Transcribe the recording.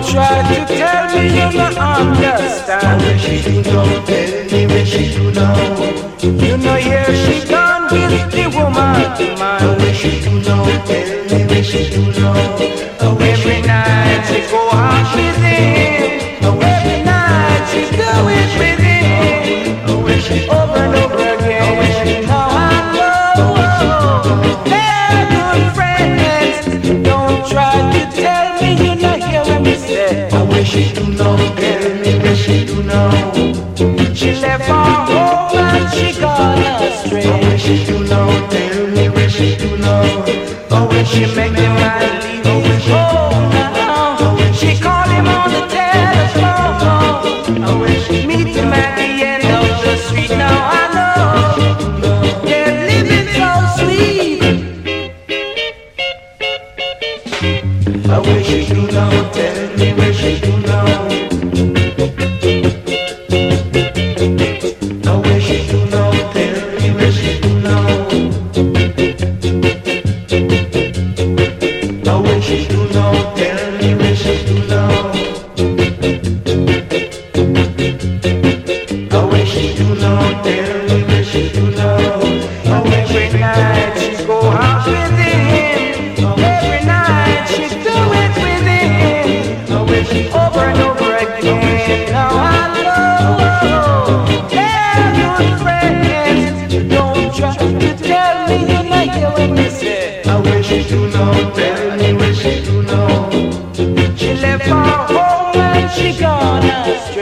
Don't try to tell me you don't understand. Where she do now? Tell me where she do now? You know here she gone with the woman, man. Where she do now? Tell me where she do now? Every night she go out with him. Every night she do it with him. Over and over again. Now I know they're good friends. Don't try to tell me you not hear what me say. Where she do now? Tell me where she do now? She left her home and she gone astray. Where she do now? Tell me where she do now? When she make the man leave his home now, she call him on the telephone. Meet him at the end of the street. Now I know they're living so sweet. Where she do now? Tell me where she do now? Where she do now? Tell me where she do now? Where she do now? Tell me where she do now? Where she do now? Tell me where she do now? Every night she go out with him. Every night she do it with him. Over and over again. Now I know they're good friends. Don't try to tell me you not hear what me say. Where she do now? Tell me where she do now? She left her home and she gone astray.